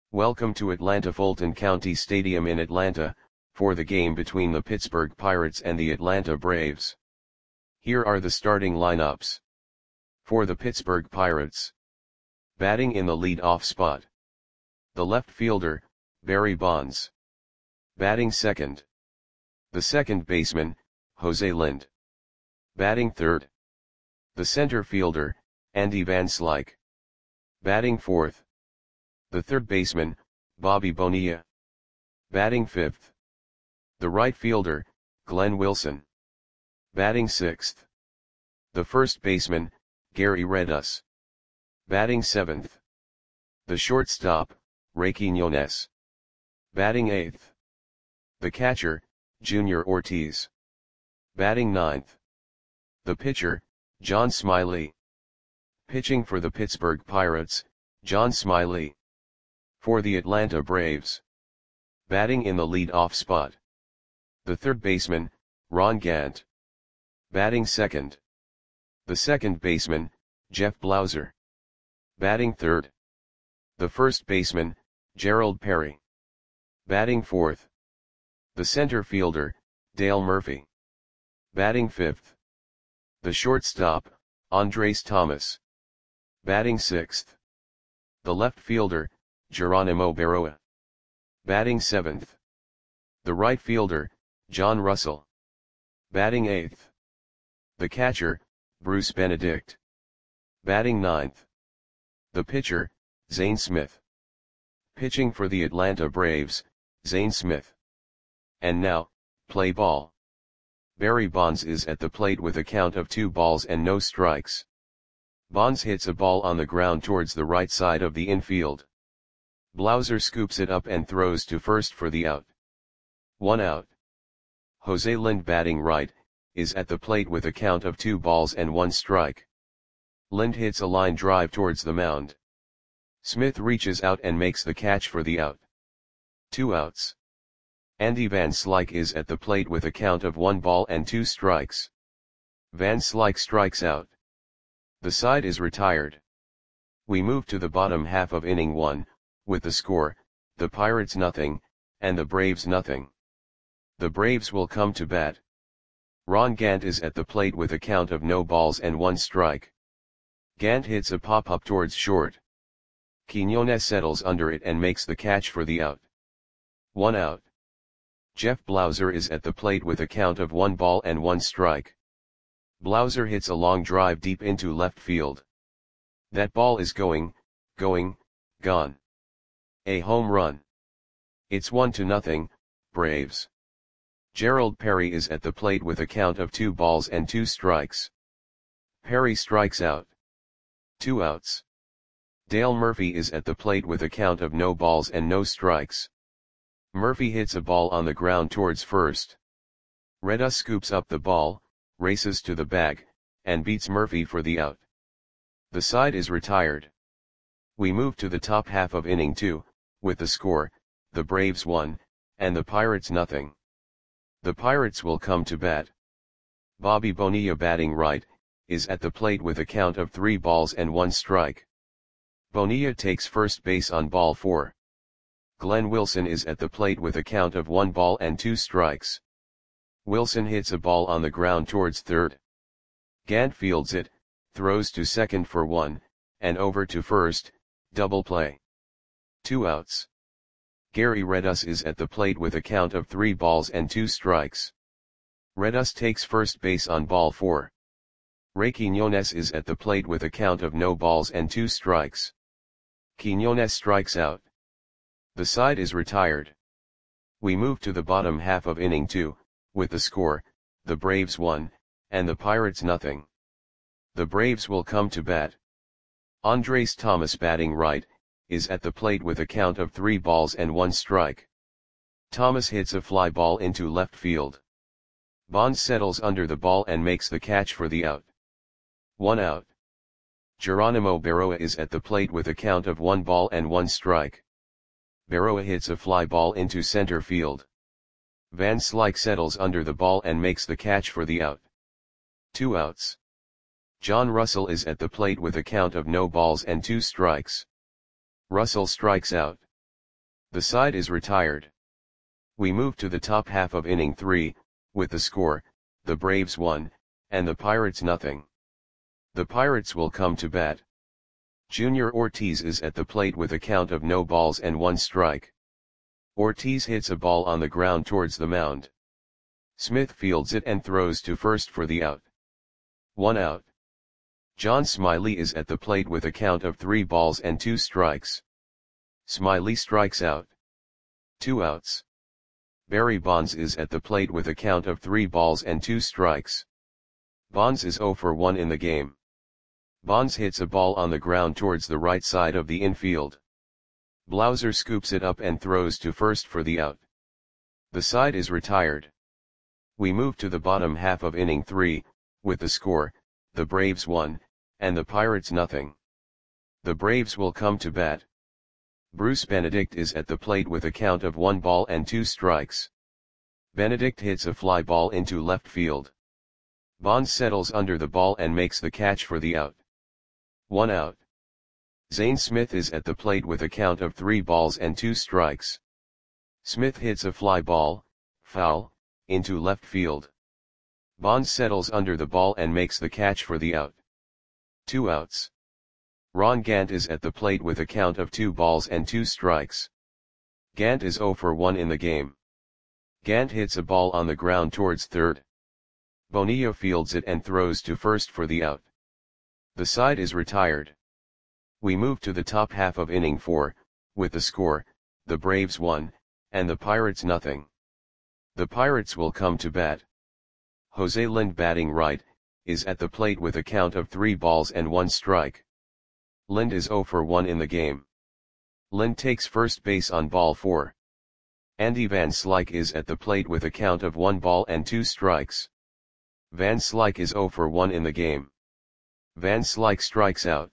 Welcome to Atlanta Fulton County Stadium in Atlanta, for the game between the Pittsburgh Pirates and the Atlanta Braves. Here are the starting lineups. For the Pittsburgh Pirates. Batting in the lead-off spot. The left fielder, Barry Bonds. Batting second. The second baseman, Jose Lind. Batting third. The center fielder, Andy Van Slyke. Batting fourth. The third baseman, Bobby Bonilla. Batting fifth. The right fielder, Glenn Wilson. Batting sixth. The first baseman, Gary Redus. Batting seventh. The shortstop, Ray Quiñones. Batting eighth. The catcher, Junior Ortiz. Batting ninth. The pitcher, John Smiley. Pitching for the Pittsburgh Pirates, John Smiley. For the Atlanta Braves. Batting in the lead-off spot. The third baseman, Ron Gant. Batting second. The second baseman, Jeff Blauser. Batting third. The first baseman, Gerald Perry. Batting fourth. The center fielder, Dale Murphy. Batting fifth. The shortstop, Andres Thomas. Batting sixth. The left fielder, Geronimo Berroa. Batting seventh. The right fielder, John Russell. Batting eighth. The catcher, Bruce Benedict. Batting ninth. The pitcher, Zane Smith. Pitching for the Atlanta Braves, Zane Smith. And now, play ball. Barry Bonds is at the plate with a count of 2 balls and no strikes. Bonds hits a ball on the ground towards the right side of the infield. Blauser scoops it up and throws to first for the out. 1 out. Jose Lind, batting right, is at the plate with a count of 2 balls and 1 strike. Lind hits a line drive towards the mound. Smith reaches out and makes the catch for the out. 2 outs. Andy Van Slyke is at the plate with a count of 1 ball and 2 strikes. Van Slyke strikes out. The side is retired. We move to the bottom half of inning 1, with the score, the Pirates nothing, and the Braves nothing. The Braves will come to bat. Ron Gant is at the plate with a count of no balls and 1 strike. Gant hits a pop-up towards short. Quiñones settles under it and makes the catch for the out. 1 out. Jeff Blauser is at the plate with a count of 1 ball and 1 strike. Blauser hits a long drive deep into left field. That ball is gone. A home run. It's 1-0, Braves. Gerald Perry is at the plate with a count of 2 balls and 2 strikes. Perry strikes out. 2 outs. Dale Murphy is at the plate with a count of no balls and no strikes. Murphy hits a ball on the ground towards first. Redus scoops up the ball, races to the bag, and beats Murphy for the out. The side is retired. We move to the top half of inning 2, with the score, the Braves 1, and the Pirates nothing. The Pirates will come to bat. Bobby Bonilla, batting right, is at the plate with a count of 3 balls and 1 strike. Bonilla takes first base on ball 4. Glenn Wilson is at the plate with a count of 1 ball and 2 strikes. Wilson hits a ball on the ground towards third. Gant fields it, throws to second for 1, and over to first, double play. 2 outs. Gary Redus is at the plate with a count of 3 balls and 2 strikes. Redus takes first base on ball 4. Ray Quiñones is at the plate with a count of no balls and 2 strikes. Quiñones strikes out. The side is retired. We move to the bottom half of inning 2, with the score, the Braves 1, and the Pirates nothing. The Braves will come to bat. Andres Thomas, batting right, is at the plate with a count of 3 balls and 1 strike. Thomas hits a fly ball into left field. Bonds settles under the ball and makes the catch for the out. 1 out. Geronimo Berroa is at the plate with a count of 1 ball and 1 strike. Berroa hits a fly ball into center field. Van Slyke settles under the ball and makes the catch for the out. 2 outs. John Russell is at the plate with a count of no balls and 2 strikes. Russell strikes out. The side is retired. We move to the top half of inning 3, with the score, the Braves 1, and the Pirates nothing. The Pirates will come to bat. Junior Ortiz is at the plate with a count of no balls and 1 strike. Ortiz hits a ball on the ground towards the mound. Smith fields it and throws to first for the out. 1 out. John Smiley is at the plate with a count of 3 balls and 2 strikes. Smiley strikes out. 2 outs. Barry Bonds is at the plate with a count of 3 balls and 2 strikes. Bonds is 0 for 1 in the game. Bonds hits a ball on the ground towards the right side of the infield. Blauser scoops it up and throws to first for the out. The side is retired. We move to the bottom half of inning 3, with the score, the Braves 1, and the Pirates nothing. The Braves will come to bat. Bruce Benedict is at the plate with a count of 1 ball and 2 strikes. Benedict hits a fly ball into left field. Bonds settles under the ball and makes the catch for the out. 1 out. Zane Smith is at the plate with a count of 3 balls and 2 strikes. Smith hits a fly ball, foul, into left field. Bonds settles under the ball and makes the catch for the out. 2 outs. Ron Gant is at the plate with a count of 2 balls and 2 strikes. Gant is 0 for 1 in the game. Gant hits a ball on the ground towards third. Bonilla fields it and throws to first for the out. The side is retired. We move to the top half of inning 4, with the score, the Braves 1, and the Pirates nothing. The Pirates will come to bat. Jose Lind batting right, is at the plate with a count of 3 balls and 1 strike. Lind is 0 for 1 in the game. Lind takes first base on ball 4. Andy Van Slyke is at the plate with a count of 1 ball and 2 strikes. Van Slyke is 0 for 1 in the game. Van Slyke strikes out.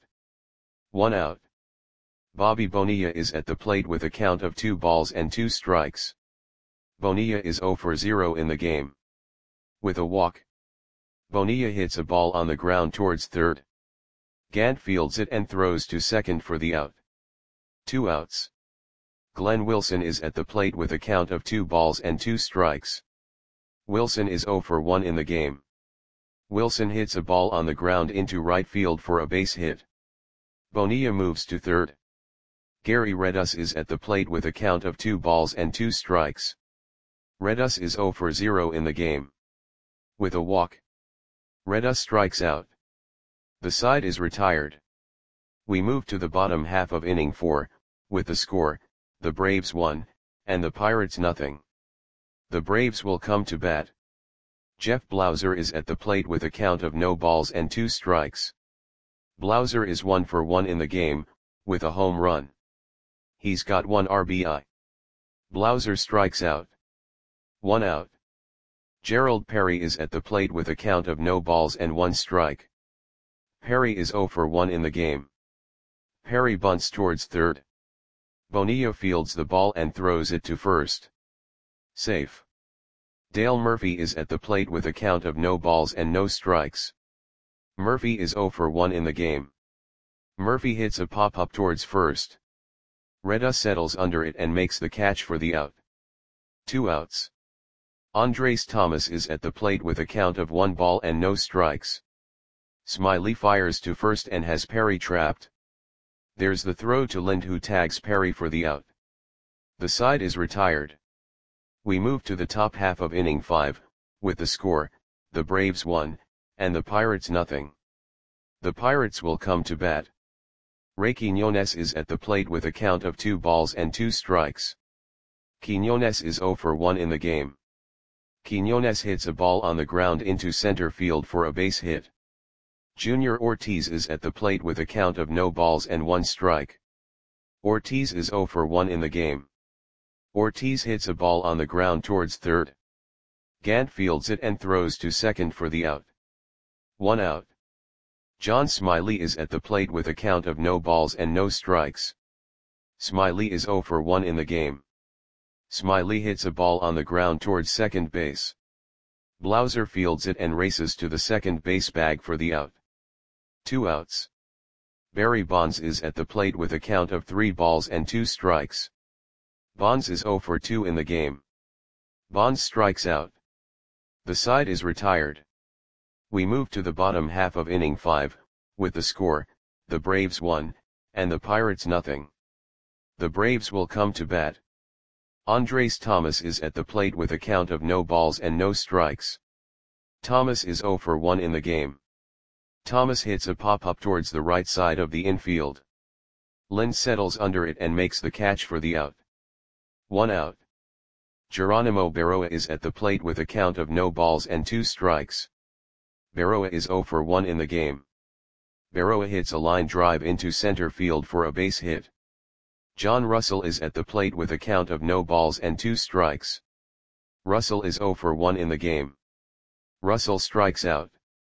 1 out. Bobby Bonilla is at the plate with a count of 2 balls and 2 strikes. Bonilla is 0 for 0 in the game. With a walk. Bonilla hits a ball on the ground towards third. Gant fields it and throws to second for the out. 2 outs. Glenn Wilson is at the plate with a count of 2 balls and 2 strikes. Wilson is 0 for 1 in the game. Wilson hits a ball on the ground into right field for a base hit. Bonilla moves to third. Gary Redus is at the plate with a count of 2 balls and 2 strikes. Redus is 0 for 0 in the game. With a walk. Redus strikes out. The side is retired. We move to the bottom half of inning 4, with the score, the Braves 1, and the Pirates nothing. The Braves will come to bat. Jeff Blauser is at the plate with a count of no balls and 2 strikes. Blauser is 1 for 1 in the game, with a home run. He's got 1 RBI. Blauser strikes out. 1 out. Gerald Perry is at the plate with a count of no balls and 1 strike. Perry is 0 for 1 in the game. Perry bunts towards third. Bonilla fields the ball and throws it to first. Safe. Dale Murphy is at the plate with a count of no balls and no strikes. Murphy is 0 for 1 in the game. Murphy hits a pop-up towards first. Redus settles under it and makes the catch for the out. 2 outs. Andres Thomas is at the plate with a count of 1 ball and no strikes. Smiley fires to first and has Perry trapped. There's the throw to Lind who tags Perry for the out. The side is retired. We move to the top half of inning 5, with the score, the Braves 1, and the Pirates nothing. The Pirates will come to bat. Ray Quiñones is at the plate with a count of 2 balls and 2 strikes. Quiñones is 0 for 1 in the game. Quiñones hits a ball on the ground into center field for a base hit. Junior Ortiz is at the plate with a count of no balls and 1 strike. Ortiz is 0 for 1 in the game. Ortiz hits a ball on the ground towards third. Gant fields it and throws to second for the out. 1 out. John Smiley is at the plate with a count of no balls and no strikes. Smiley is 0 for 1 in the game. Smiley hits a ball on the ground towards second base. Blauser fields it and races to the second base bag for the out. 2 outs. Barry Bonds is at the plate with a count of 3 balls and 2 strikes. Bonds is 0 for 2 in the game. Bonds strikes out. The side is retired. We move to the bottom half of inning 5, with the score, the Braves 1, and the Pirates nothing. The Braves will come to bat. Andres Thomas is at the plate with a count of no balls and no strikes. Thomas is 0 for 1 in the game. Thomas hits a pop-up towards the right side of the infield. Lind settles under it and makes the catch for the out. 1 out. Geronimo Berroa is at the plate with a count of no balls and 2 strikes. Berroa is 0 for 1 in the game. Berroa hits a line drive into center field for a base hit. John Russell is at the plate with a count of no balls and 2 strikes. Russell is 0 for 1 in the game. Russell strikes out.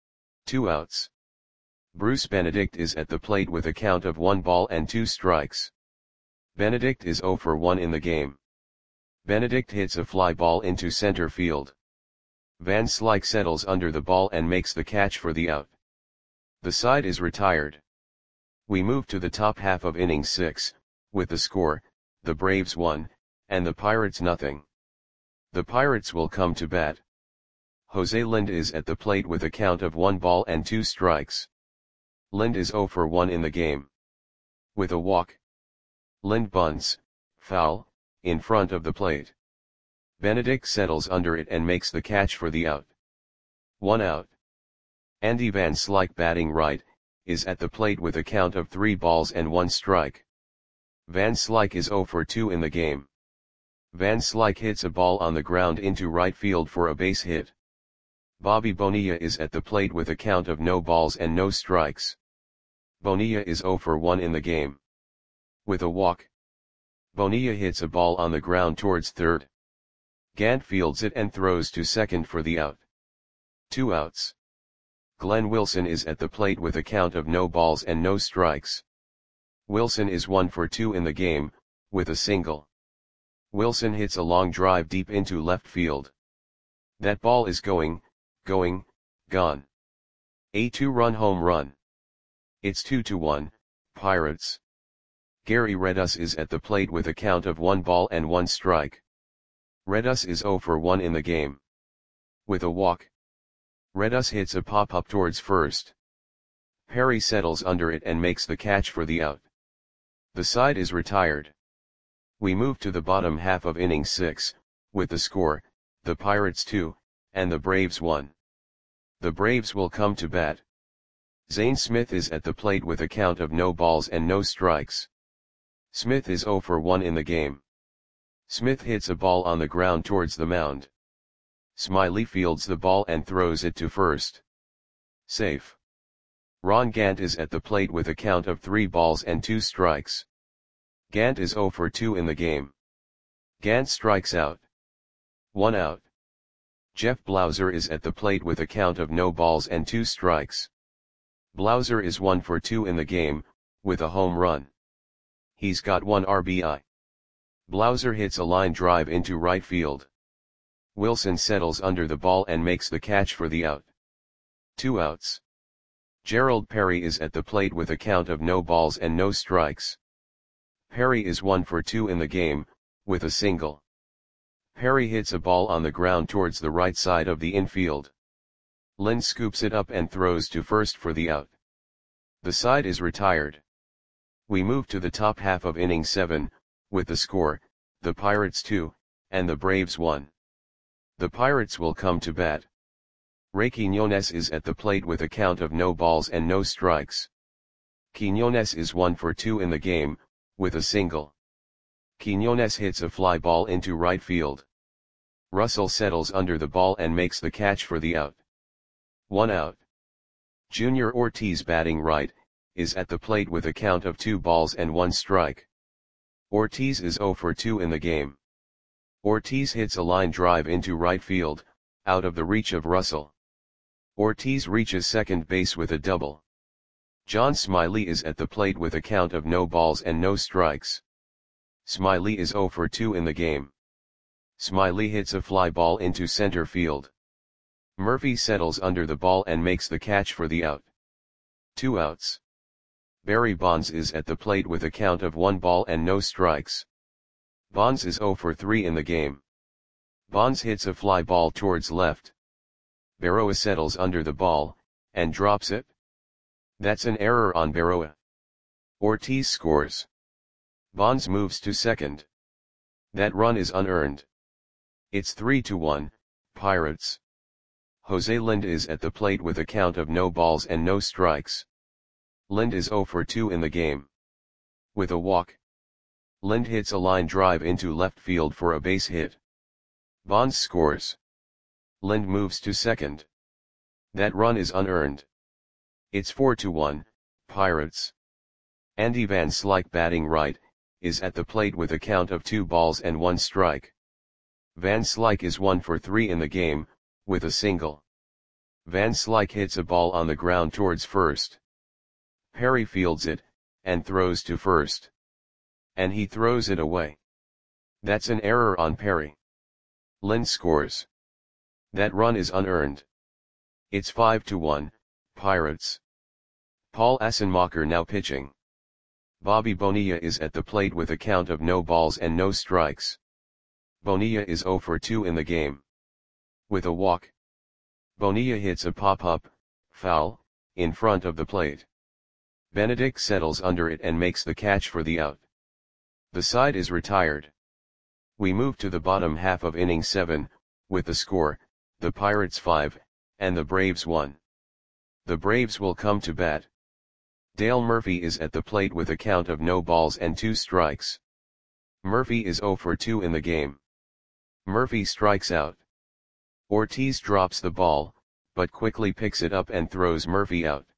2 outs. Bruce Benedict is at the plate with a count of 1 ball and 2 strikes. Benedict is 0 for 1 in the game. Benedict hits a fly ball into center field. Van Slyke settles under the ball and makes the catch for the out. The side is retired. We move to the top half of inning 6, with the score, the Braves 1, and the Pirates nothing. The Pirates will come to bat. Jose Lind is at the plate with a count of 1 ball and 2 strikes. Lind is 0 for 1 in the game. With a walk. Lind bunts, foul, in front of the plate. Benedict settles under it and makes the catch for the out. 1 out. Andy Van Slyke, batting right, is at the plate with a count of 3 balls and 1 strike. Van Slyke is 0 for 2 in the game. Van Slyke hits a ball on the ground into right field for a base hit. Bobby Bonilla is at the plate with a count of no balls and no strikes. Bonilla is 0 for 1 in the game. With a walk. Bonilla hits a ball on the ground towards third. Gant fields it and throws to second for the out. 2 outs. Glenn Wilson is at the plate with a count of no balls and no strikes. Wilson is 1 for 2 in the game, with a single. Wilson hits a long drive deep into left field. That ball is gone. A 2-run home run. It's 2-1, Pirates. Gary Redus is at the plate with a count of 1 ball and 1 strike. Redus is 0 for 1 in the game. With a walk. Redus hits a pop-up towards first. Perry settles under it and makes the catch for the out. The side is retired. We move to the bottom half of inning 6, with the score, the Pirates 2, and the Braves 1. The Braves will come to bat. Zane Smith is at the plate with a count of no balls and no strikes. Smith is 0 for 1 in the game. Smith hits a ball on the ground towards the mound. Smiley fields the ball and throws it to first. Safe. Ron Gant is at the plate with a count of 3 balls and 2 strikes. Gant is 0 for 2 in the game. Gant strikes out. 1 out. Jeff Blauser is at the plate with a count of no balls and 2 strikes. Blauser is 1 for 2 in the game, with a home run. He's got 1 RBI. Blauser hits a line drive into right field. Wilson settles under the ball and makes the catch for the out. 2 outs. Gerald Perry is at the plate with a count of no balls and no strikes. Perry is 1 for 2 in the game, with a single. Perry hits a ball on the ground towards the right side of the infield. Lind scoops it up and throws to first for the out. The side is retired. We move to the top half of inning 7, with the score, the Pirates 2, and the Braves 1. The Pirates will come to bat. Ray Quiñones is at the plate with a count of no balls and no strikes. Quiñones is 1 for 2 in the game, with a single. Quiñones hits a fly ball into right field. Russell settles under the ball and makes the catch for the out. 1 out. Junior Ortiz, batting right, is at the plate with a count of 2 balls and 1 strike. Ortiz is 0 for 2 in the game. Ortiz hits a line drive into right field, out of the reach of Russell. Ortiz reaches second base with a double. John Smiley is at the plate with a count of no balls and no strikes. Smiley is 0 for 2 in the game. Smiley hits a fly ball into center field. Murphy settles under the ball and makes the catch for the out. 2 outs. Barry Bonds is at the plate with a count of 1 ball and no strikes. Bonds is 0 for 3 in the game. Bonds hits a fly ball towards left. Berroa settles under the ball, and drops it. That's an error on Berroa. Ortiz scores. Bonds moves to second. That run is unearned. It's 3-1, Pirates. Jose Lind is at the plate with a count of no balls and no strikes. Lind is 0 for 2 in the game. With a walk, Lind hits a line drive into left field for a base hit. Bonds scores. Lind moves to second. That run is unearned. It's 4-1, Pirates. Andy Van Slyke, batting right, is at the plate with a count of 2 balls and 1 strike. Van Slyke is 1 for 3 in the game, with a single. Van Slyke hits a ball on the ground towards first. Perry fields it, and throws to first. And he throws it away. That's an error on Perry. Lind scores. That run is unearned. It's 5-1, Pirates. Paul Assenmacher now pitching. Bobby Bonilla is at the plate with a count of no balls and no strikes. Bonilla is 0 for 2 in the game. With a walk, Bonilla hits a pop-up, foul, in front of the plate. Benedict settles under it and makes the catch for the out. The side is retired. We move to the bottom half of inning 7, with the score, the Pirates 5, and the Braves 1. The Braves will come to bat. Dale Murphy is at the plate with a count of no balls and 2 strikes. Murphy is 0 for 2 in the game. Murphy strikes out. Ortiz drops the ball, but quickly picks it up and throws Murphy out.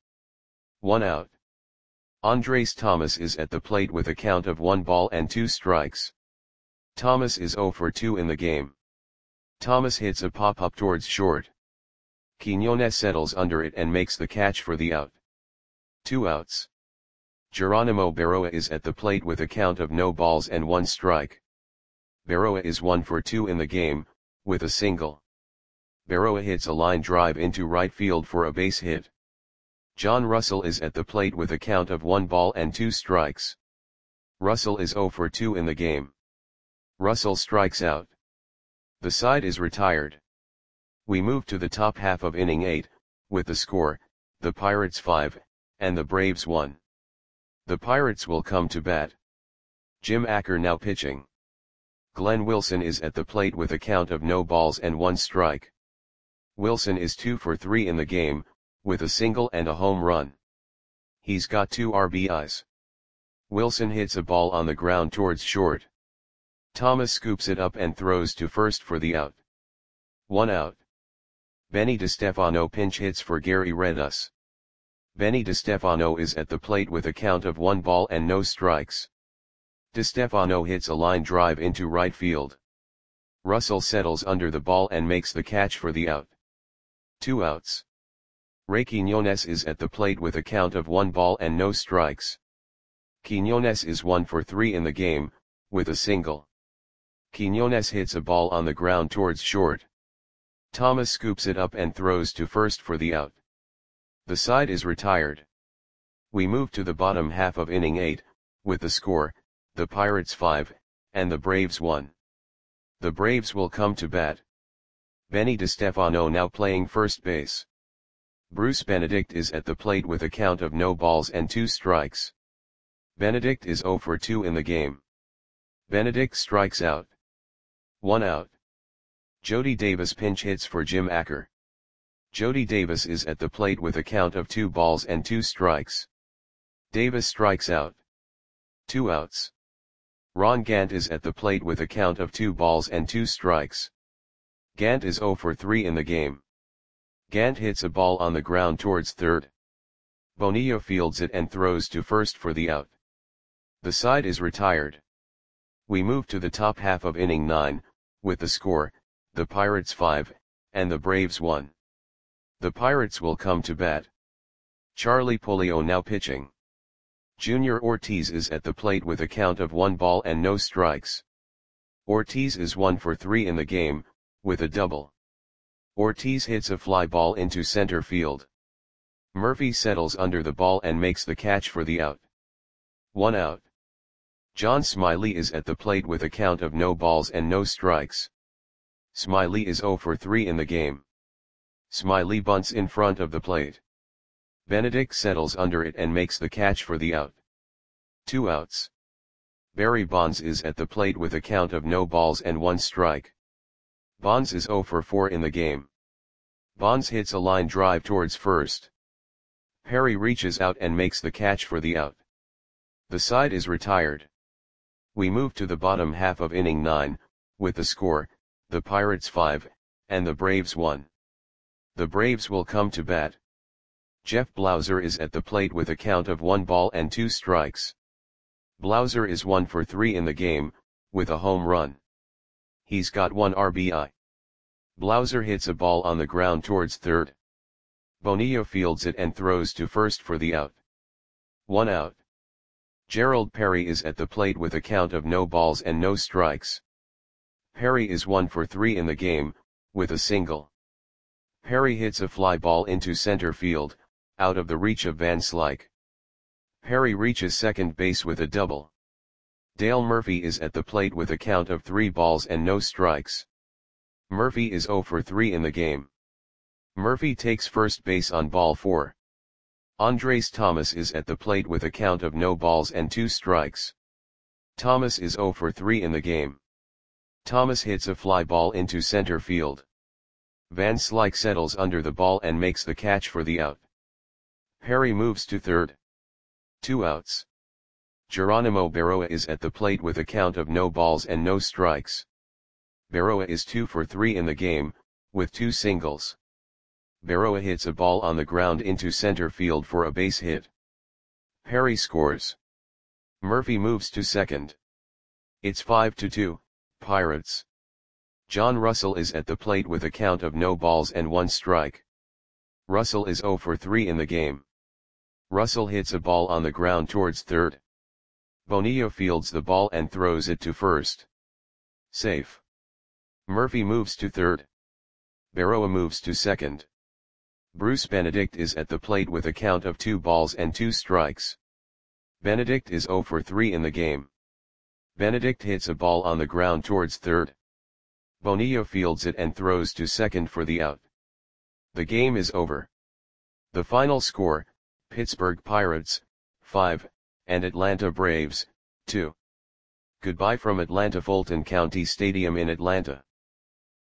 1 out. Andres Thomas is at the plate with a count of 1 ball and 2 strikes. Thomas is 0 for 2 in the game. Thomas hits a pop-up towards short. Quiñones settles under it and makes the catch for the out. 2 outs. Geronimo Berroa is at the plate with a count of no balls and 1 strike. Berroa is 1 for 2 in the game, with a single. Berroa hits a line drive into right field for a base hit. John Russell is at the plate with a count of 1 ball and 2 strikes. Russell is 0 for 2 in the game. Russell strikes out. The side is retired. We move to the top half of inning 8, with the score, the Pirates 5, and the Braves 1. The Pirates will come to bat. Jim Acker now pitching. Glenn Wilson is at the plate with a count of no balls and 1 strike. Wilson is 2 for 3 in the game, with a single and a home run. He's got 2 RBIs. Wilson hits a ball on the ground towards short. Thomas scoops it up and throws to first for the out. 1 out. Benny DeStefano pinch hits for Gary Redus. Benny DeStefano is at the plate with a count of 1 ball and no strikes. DeStefano hits a line drive into right field. Russell settles under the ball and makes the catch for the out. 2 outs. Ray Quiñones is at the plate with a count of 1 ball and no strikes. Quiñones is 1 for 3 in the game, with a single. Quiñones hits a ball on the ground towards short. Thomas scoops it up and throws to first for the out. The side is retired. We move to the bottom half of inning 8, with the score, the Pirates 5, and the Braves 1. The Braves will come to bat. Benny DeStefano now playing first base. Bruce Benedict is at the plate with a count of no balls and 2 strikes. Benedict is 0 for 2 in the game. Benedict strikes out. 1 out. Jody Davis pinch hits for Jim Acker. Jody Davis is at the plate with a count of 2 balls and 2 strikes. Davis strikes out. 2 outs. Ron Gant is at the plate with a count of 2 balls and 2 strikes. Gant is 0 for 3 in the game. Gant hits a ball on the ground towards third. Bonilla fields it and throws to first for the out. The side is retired. We move to the top half of inning 9, with the score, the Pirates 5, and the Braves 1. The Pirates will come to bat. Charlie Polio now pitching. Junior Ortiz is at the plate with a count of 1 ball and no strikes. Ortiz is 1 for 3 in the game, with a double. Ortiz hits a fly ball into center field. Murphy settles under the ball and makes the catch for the out. 1 out. John Smiley is at the plate with a count of no balls and no strikes. Smiley is 0 for 3 in the game. Smiley bunts in front of the plate. Benedict settles under it and makes the catch for the out. 2 outs. Barry Bonds is at the plate with a count of no balls and 1 strike. Bonds is 0 for 4 in the game. Bonds hits a line drive towards first. Perry reaches out and makes the catch for the out. The side is retired. We move to the bottom half of inning 9, with the score, the Pirates 5, and the Braves 1. The Braves will come to bat. Jeff Blauser is at the plate with a count of 1 ball and 2 strikes. Blauser is 1 for 3 in the game, with a home run. He's got 1 RBI. Blauser hits a ball on the ground towards third. Bonilla fields it and throws to first for the out. 1 out. Gerald Perry is at the plate with a count of no balls and no strikes. Perry is 1 for 3 in the game, with a single. Perry hits a fly ball into center field, out of the reach of Van Slyke. Perry reaches second base with a double. Dale Murphy is at the plate with a count of 3 balls and no strikes. Murphy is 0 for 3 in the game. Murphy takes first base on ball 4. Andres Thomas is at the plate with a count of no balls and 2 strikes. Thomas is 0 for 3 in the game. Thomas hits a fly ball into center field. Van Slyke settles under the ball and makes the catch for the out. Perry moves to third. 2 outs. Geronimo Berroa is at the plate with a count of no balls and no strikes. Berroa is 2 for 3 in the game, with 2 singles. Berroa hits a ball on the ground into center field for a base hit. Perry scores. Murphy moves to second. It's 5-2, Pirates. John Russell is at the plate with a count of no balls and 1 strike. Russell is 0 for 3 in the game. Russell hits a ball on the ground towards third. Bonilla fields the ball and throws it to first. Safe. Murphy moves to third. Berroa moves to second. Bruce Benedict is at the plate with a count of 2 balls and 2 strikes. Benedict is 0 for 3 in the game. Benedict hits a ball on the ground towards third. Bonilla fields it and throws to second for the out. The game is over. The final score, Pittsburgh Pirates, 5, and Atlanta Braves, 2. Goodbye from Atlanta Fulton County Stadium in Atlanta.